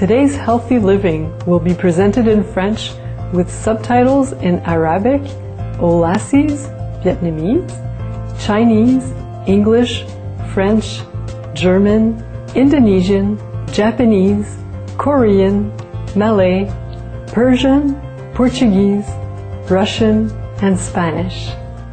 Today's Healthy Living will be presented in French with subtitles in Arabic, Aulacese, Vietnamese, Chinese, English, French, German, Indonesian, Japanese, Korean, Malay, Persian, Portuguese, Russian, and Spanish.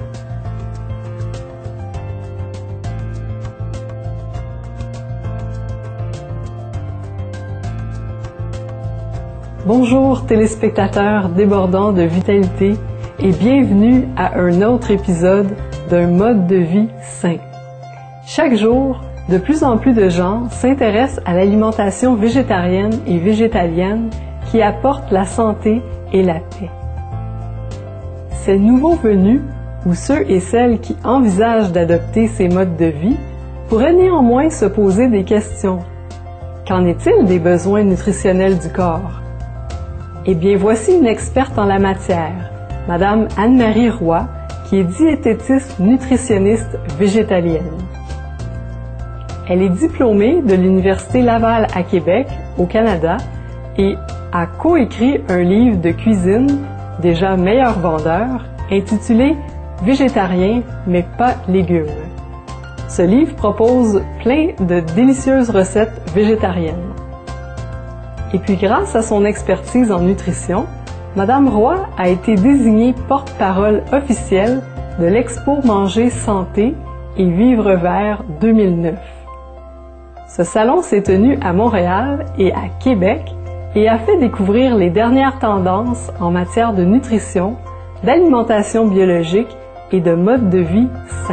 Bonjour téléspectateurs débordants de vitalité et bienvenue à un autre épisode d'un mode de vie sain. Chaque jour, de plus en plus de gens s'intéressent à l'alimentation végétarienne et végétalienne qui apporte la santé et la paix. Ces nouveaux venus, ou ceux et celles qui envisagent d'adopter ces modes de vie, pourraient néanmoins se poser des questions. Qu'en est-il des besoins nutritionnels du corps? Eh bien, voici une experte en la matière, Madame Anne-Marie Roy, qui est diététiste nutritionniste végétalienne. Elle est diplômée de l'Université Laval à Québec, au Canada, et a coécrit un livre de cuisine, déjà meilleur vendeur, intitulé « Végétarien, mais pas légumes ». Ce livre propose plein de délicieuses recettes végétariennes. Et puis grâce à son expertise en nutrition, Madame Roy a été désignée porte-parole officielle de l'Expo Manger Santé et Vivre Vert 2009. Ce salon s'est tenu à Montréal et à Québec et a fait découvrir les dernières tendances en matière de nutrition, d'alimentation biologique et de mode de vie sain.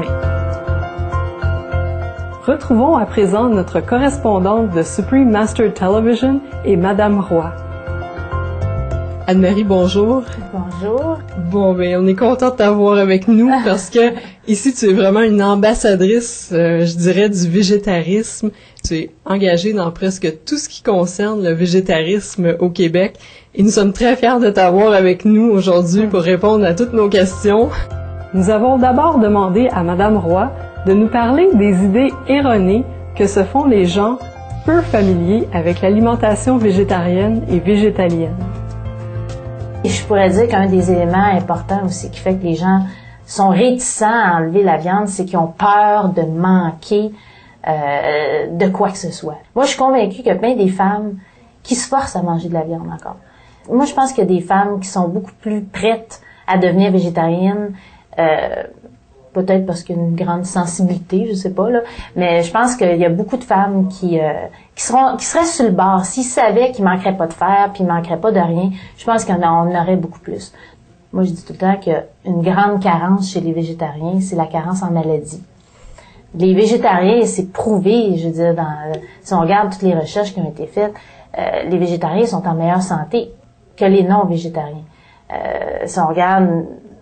Retrouvons à présent notre correspondante de Supreme Master Television et Madame Roy. Anne-Marie, bonjour. Bonjour. Bon, ben, on est content de t'avoir avec nous parce que ici, tu es vraiment une ambassadrice, je dirais, du végétarisme. Tu es engagée dans presque tout ce qui concerne le végétarisme au Québec et nous sommes très fiers de t'avoir avec nous aujourd'hui pour répondre à toutes nos questions. Nous avons d'abord demandé à Madame Roy de nous parler des idées erronées que se font les gens peu familiers avec l'alimentation végétarienne et végétalienne. Et je pourrais dire qu'un des éléments importants aussi qui fait que les gens sont réticents à enlever la viande, c'est qu'ils ont peur de manquer de quoi que ce soit. Moi, je suis convaincue qu'il y a plein des femmes qui se forcent à manger de la viande encore. Moi, je pense qu'il y a des femmes qui sont beaucoup plus prêtes à devenir végétariennes, peut-être parce qu'il y a une grande sensibilité, je sais pas là, mais je pense qu'il y a beaucoup de femmes qui seraient sur le bord. S'ils savaient qu'ils manqueraient pas de fer, puis ils manqueraient pas de rien, je pense qu'on en aurait beaucoup plus. Moi, je dis tout le temps qu'il y a une grande carence chez les végétariens, c'est la carence en maladie. Les végétariens, c'est prouvé, je veux dire, si on regarde toutes les recherches qui ont été faites, les végétariens sont en meilleure santé que les non-végétariens. Si on regarde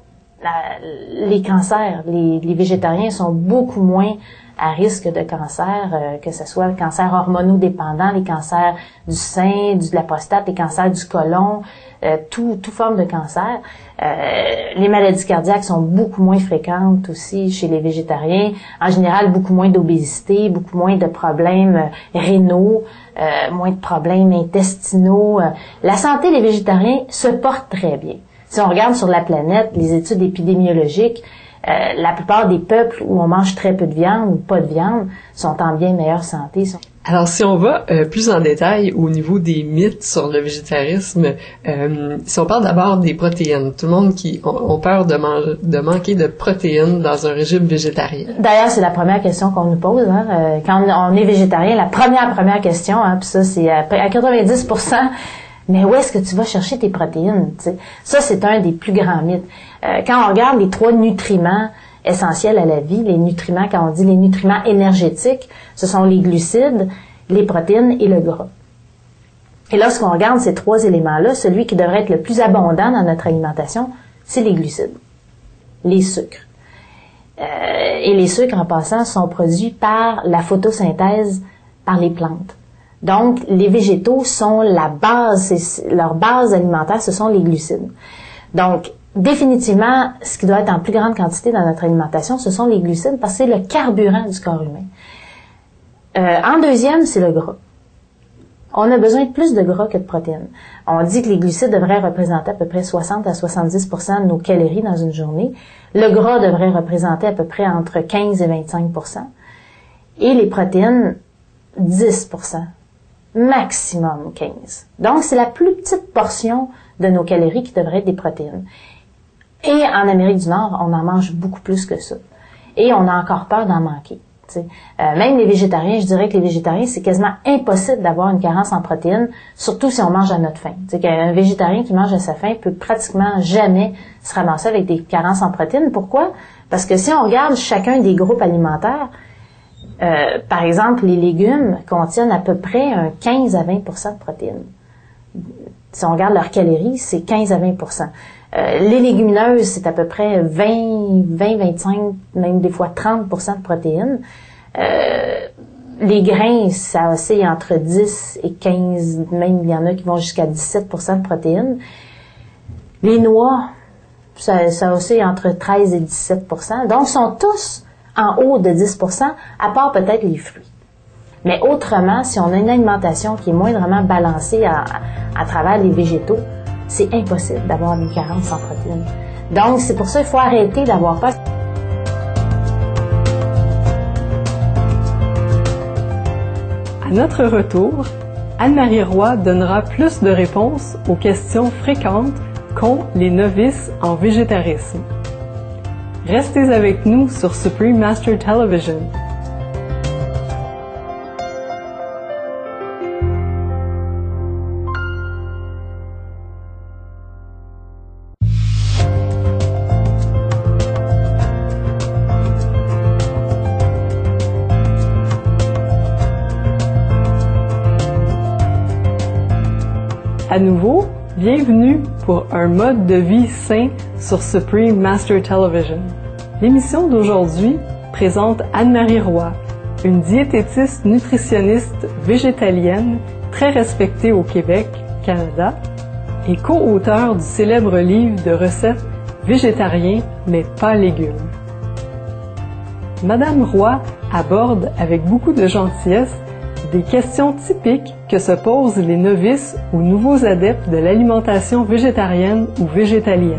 les cancers, les végétariens sont beaucoup moins à risque de cancer, que ce soit le cancer hormonodépendant, les cancers du sein, de la prostate, les cancers du côlon, toute forme de cancer. Les maladies cardiaques sont beaucoup moins fréquentes aussi chez les végétariens. En général, beaucoup moins d'obésité, beaucoup moins de problèmes rénaux, moins de problèmes intestinaux. La santé des végétariens se porte très bien. Si on regarde sur la planète, les études épidémiologiques, la plupart des peuples où on mange très peu de viande ou pas de viande sont en bien meilleure santé. Alors, si on va plus en détail au niveau des mythes sur le végétarisme, si on parle d'abord des protéines, tout le monde qui ont peur de manquer de protéines dans un régime végétarien. D'ailleurs, c'est la première question qu'on nous pose. Hein. Quand on est végétarien, la première question, hein, puis ça, c'est à 90%, mais où est-ce que tu vas chercher tes protéines? T'sais? Ça, c'est un des plus grands mythes. Quand on regarde les 3 nutriments essentiels à la vie, les nutriments, quand on dit les nutriments énergétiques, ce sont les glucides, les protéines et le gras. Et lorsqu'on regarde ces 3 éléments-là, celui qui devrait être le plus abondant dans notre alimentation, c'est les glucides, les sucres. Et les sucres, en passant, sont produits par la photosynthèse par les plantes. Donc, les végétaux sont la base, leur base alimentaire, ce sont les glucides. Donc, définitivement, ce qui doit être en plus grande quantité dans notre alimentation, ce sont les glucides, parce que c'est le carburant du corps humain. En deuxième, c'est le gras. On a besoin de plus de gras que de protéines. On dit que les glucides devraient représenter à peu près 60 à 70% de nos calories dans une journée. Le gras devrait représenter à peu près entre 15 et 25%. Et les protéines, 10%. Maximum 15. Donc, c'est la plus petite portion de nos calories qui devrait être des protéines. Et en Amérique du Nord, on en mange beaucoup plus que ça. Et on a encore peur d'en manquer. Même les végétariens, je dirais que les végétariens, c'est quasiment impossible d'avoir une carence en protéines, surtout si on mange à notre faim. Un végétarien qui mange à sa faim peut pratiquement jamais se ramasser avec des carences en protéines. Pourquoi? Parce que si on regarde chacun des groupes alimentaires, par exemple, les légumes contiennent à peu près un 15 à 20% de protéines. Si on regarde leurs calories, c'est 15 à 20%. Les légumineuses, c'est à peu près 20, 25, même des fois 30% de protéines. Les grains, ça oscille entre 10 et 15, même il y en a qui vont jusqu'à 17% de protéines. Les noix, ça oscille entre 13 et 17%. Donc, sont tous en haut de 10%, à part peut-être les fruits. Mais autrement, si on a une alimentation qui est moindrement balancée à travers les végétaux, c'est impossible d'avoir une carence en protéines. Donc, c'est pour ça qu'il faut arrêter d'avoir peur. À notre retour, Anne-Marie Roy donnera plus de réponses aux questions fréquentes qu'ont les novices en végétarisme. Restez avec nous sur Supreme Master Television. À nouveau, bienvenue pour un mode de vie sain sur Supreme Master Television. L'émission d'aujourd'hui présente Anne-Marie Roy, une diététiste nutritionniste végétalienne très respectée au Québec, Canada, et co-auteure du célèbre livre de recettes végétariens mais pas légumes. Madame Roy aborde avec beaucoup de gentillesse des questions typiques que se posent les novices ou nouveaux adeptes de l'alimentation végétarienne ou végétalienne.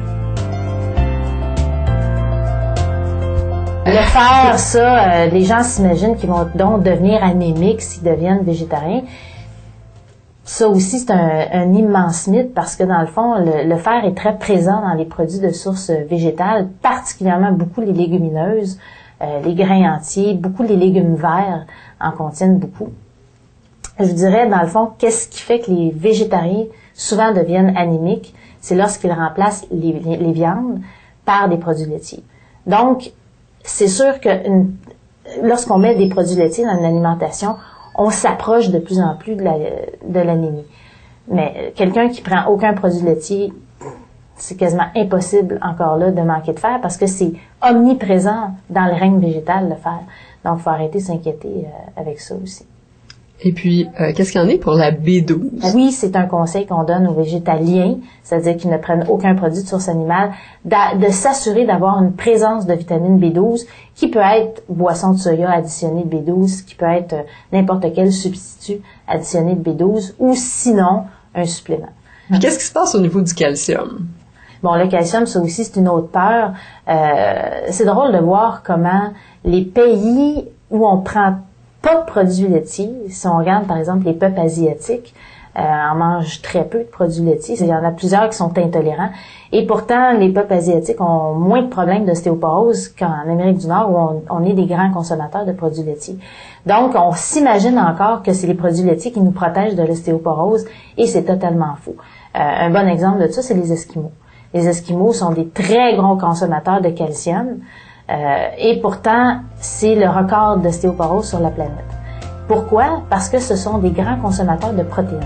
Le faire, ça, les gens s'imaginent qu'ils vont donc devenir anémiques s'ils deviennent végétariens. Ça aussi, c'est un immense mythe parce que dans le fond, le fer est très présent dans les produits de source végétale, particulièrement beaucoup les légumineuses, les grains entiers, beaucoup les légumes verts en contiennent beaucoup. Je dirais, dans le fond, qu'est-ce qui fait que les végétariens souvent deviennent anémiques? C'est lorsqu'ils remplacent les viandes par des produits laitiers. Donc, c'est sûr que lorsqu'on met des produits laitiers dans une alimentation, on s'approche de plus en plus de l'anémie. Mais quelqu'un qui prend aucun produit laitier, c'est quasiment impossible encore là de manquer de fer parce que c'est omniprésent dans le règne végétal, le fer. Donc, il faut arrêter de s'inquiéter avec ça aussi. Et puis, qu'est-ce qu'il y en est pour la B12? Oui, c'est un conseil qu'on donne aux végétaliens, c'est-à-dire qu'ils ne prennent aucun produit de source animale, de s'assurer d'avoir une présence de vitamine B12, qui peut être boisson de soya additionnée de B12, qui peut être n'importe quel substitut additionné de B12, ou sinon, un supplément. Puis qu'est-ce qui se passe au niveau du calcium? Bon, le calcium, ça aussi, c'est une autre peur. C'est drôle de voir comment les pays où on prend pas de produits laitiers, si on regarde par exemple les peuples asiatiques, en mangent très peu de produits laitiers. Il y en a plusieurs qui sont intolérants. Et pourtant, les peuples asiatiques ont moins de problèmes d'ostéoporose qu'en Amérique du Nord où on est des grands consommateurs de produits laitiers. Donc, on s'imagine encore que c'est les produits laitiers qui nous protègent de l'ostéoporose et c'est totalement faux. Un bon exemple de ça, c'est les Esquimaux. Les Esquimaux sont des très gros consommateurs de calcium. Et pourtant, c'est le record d'ostéoporose sur la planète. Pourquoi? Parce que ce sont des grands consommateurs de protéines.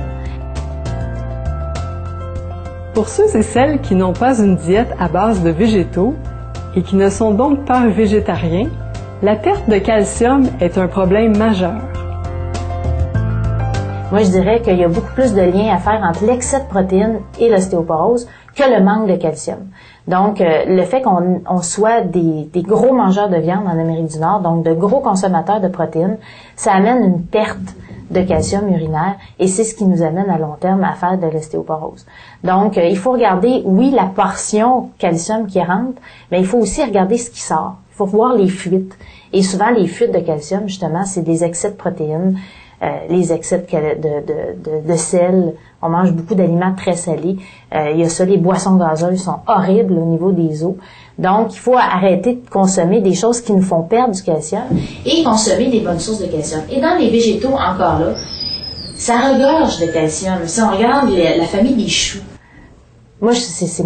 Pour ceux et celles qui n'ont pas une diète à base de végétaux et qui ne sont donc pas végétariens, la perte de calcium est un problème majeur. Moi, je dirais qu'il y a beaucoup plus de liens à faire entre l'excès de protéines et l'ostéoporose que le manque de calcium. Donc, le fait qu'on soit des gros mangeurs de viande en Amérique du Nord, donc de gros consommateurs de protéines, ça amène une perte de calcium urinaire et c'est ce qui nous amène à long terme à faire de l'ostéoporose. Donc, il faut regarder, oui, la portion calcium qui rentre, mais il faut aussi regarder ce qui sort. Il faut voir les fuites. Et souvent, les fuites de calcium, justement, c'est des excès de protéines, les excès de sel. On mange beaucoup d'aliments très salés. Il y a ça, les boissons gazeuses sont horribles au niveau des os. Donc, il faut arrêter de consommer des choses qui nous font perdre du calcium et consommer des bonnes sources de calcium. Et dans les végétaux, encore là, ça regorge de calcium. Si on regarde la famille des choux, moi, c'est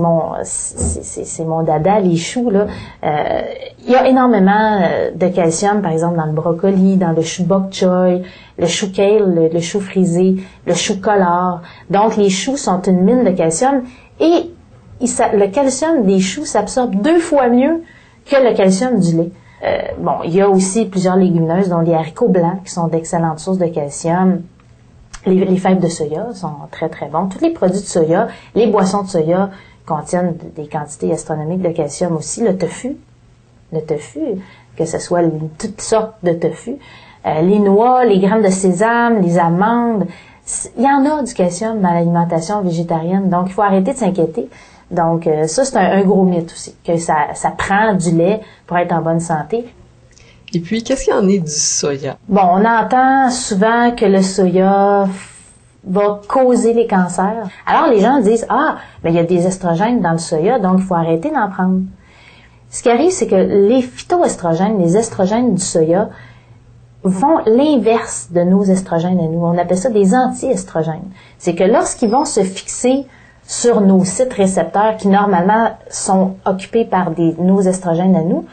mon dada, les choux, là. Il y a énormément de calcium, par exemple, dans le brocoli, dans le chou bok choy, le chou kale, le chou frisé, le chou collard. Donc, les choux sont une mine de calcium et le calcium des choux s'absorbe 2 fois mieux que le calcium du lait. Il y a aussi plusieurs légumineuses, dont les haricots blancs, qui sont d'excellentes sources de calcium. Les fèves de soya sont très, très bons. Tous les produits de soya, les boissons de soya contiennent des quantités astronomiques de calcium aussi. Le tofu, que ce soit toutes sortes de tofu. Les noix, les graines de sésame, les amandes. Il y en a du calcium dans l'alimentation végétarienne. Donc, il faut arrêter de s'inquiéter. Donc, ça, c'est un gros mythe aussi, que ça prend du lait pour être en bonne santé. Et puis, qu'est-ce qu'il y en est du soya? Bon, on entend souvent que le soya va causer les cancers. Alors, les gens disent, mais il y a des estrogènes dans le soya, donc il faut arrêter d'en prendre. Ce qui arrive, c'est que les phytoestrogènes, les estrogènes du soya, font l'inverse de nos estrogènes à nous. On appelle ça des anti-estrogènes. C'est que lorsqu'ils vont se fixer sur nos sites récepteurs qui, normalement, sont occupés par nos estrogènes à nous,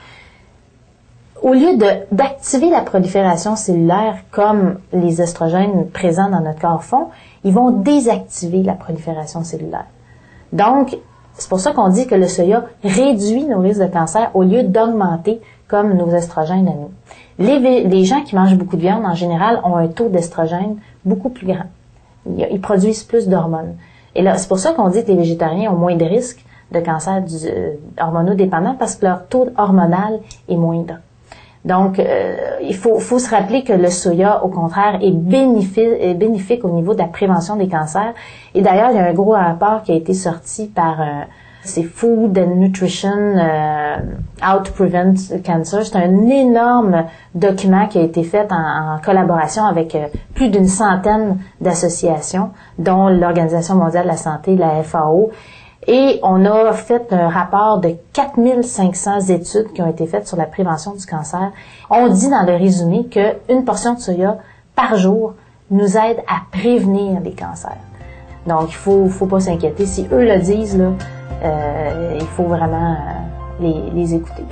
au lieu d'activer la prolifération cellulaire comme les estrogènes présents dans notre corps font, ils vont désactiver la prolifération cellulaire. Donc, c'est pour ça qu'on dit que le soya réduit nos risques de cancer au lieu d'augmenter comme nos estrogènes à nous. Les gens qui mangent beaucoup de viande, en général, ont un taux d'estrogène beaucoup plus grand. Ils produisent plus d'hormones. Et là, c'est pour ça qu'on dit que les végétariens ont moins de risques de cancer hormonodépendant parce que leur taux hormonal est moindre. Donc, il faut se rappeler que le soya, au contraire, est bénéfique au niveau de la prévention des cancers. Et d'ailleurs, il y a un gros rapport qui a été sorti par c'est Food and Nutrition How to Prevent Cancer. C'est un énorme document qui a été fait en collaboration avec plus d'une centaine d'associations, dont l'Organisation mondiale de la santé, la FAO. Et on a fait un rapport de 4500 études qui ont été faites sur la prévention du cancer. On dit dans le résumé qu'une portion de soya par jour nous aide à prévenir les cancers. Donc, il faut pas s'inquiéter. Si eux le disent, là, il faut vraiment les écouter.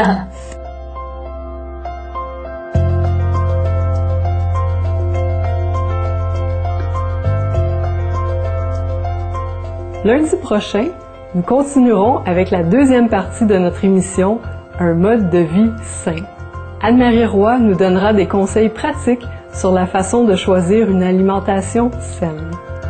Lundi prochain, nous continuerons avec la deuxième partie de notre émission « Un mode de vie sain ». Anne-Marie Roy nous donnera des conseils pratiques sur la façon de choisir une alimentation saine.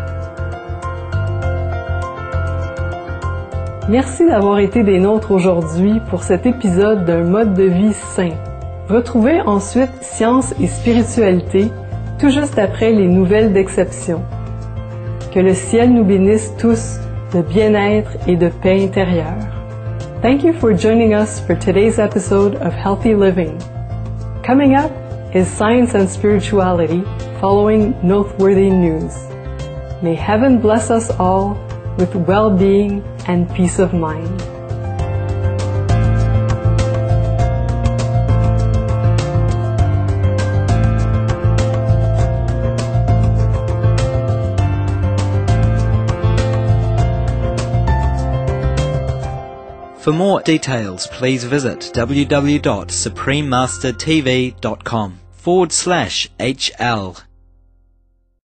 Merci d'avoir été des nôtres aujourd'hui pour cet épisode d'un mode de vie sain. Retrouvez ensuite Science et spiritualité tout juste après les nouvelles d'exception. Que le ciel nous bénisse tous de bien-être et de paix intérieure. Thank you for joining us for today's episode of Healthy Living. Coming up is Science and Spirituality, following noteworthy news. May heaven bless us all with well-being and peace of mind. For more details, please visit www.suprememastertv.com/HL.